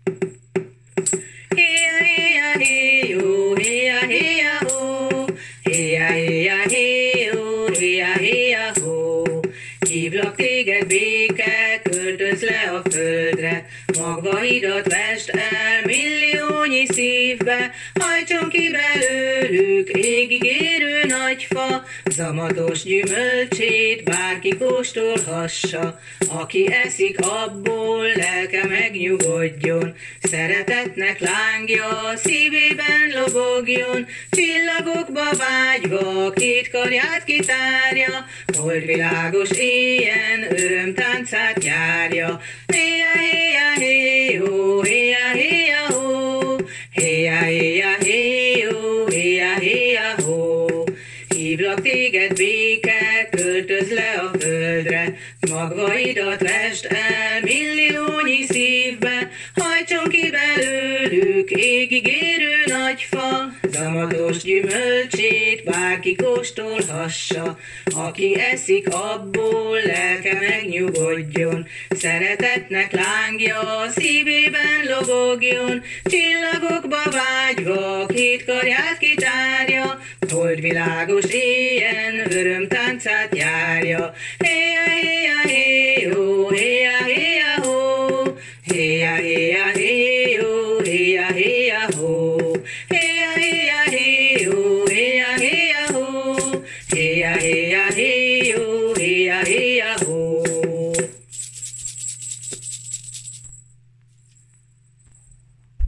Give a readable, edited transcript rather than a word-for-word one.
Héja, héja, héjó, héja, héja, hó. Héja, héja, héjó, héja, héja, hó. Hívlak téged, béke, költözz le a földre, magvaidat vesd el milliónyi szívbe, hajtson ki belőlük égig érő nagy fa, zamatos gyümölcsét bárki kóstolhassa, aki eszik abból, lelke megnyugodjon, szeretetnek lángja szívében lobogjon, csillagokba vágyva két karját kitárja, holdvilágos éjjel örömtáncát járja. Héja, héja, héjó, héja, héja, hó. Héja, héja, héjó, héja, héja, hó. Hívlak téged, béke, költözz le a földre, magvaidat vesd el milliónyi szívbe, hajtson ki belőlük égig érő nagy fa, zamatos gyümölcsét bárki kóstolhassa, aki eszik abból, lelke megnyugodjon, szeretetnek lángja szívében lobogjon, csillagokba vágyva két karját kitárja, holdvilágos éjjel örömtáncát járja. Héja, héja, héja.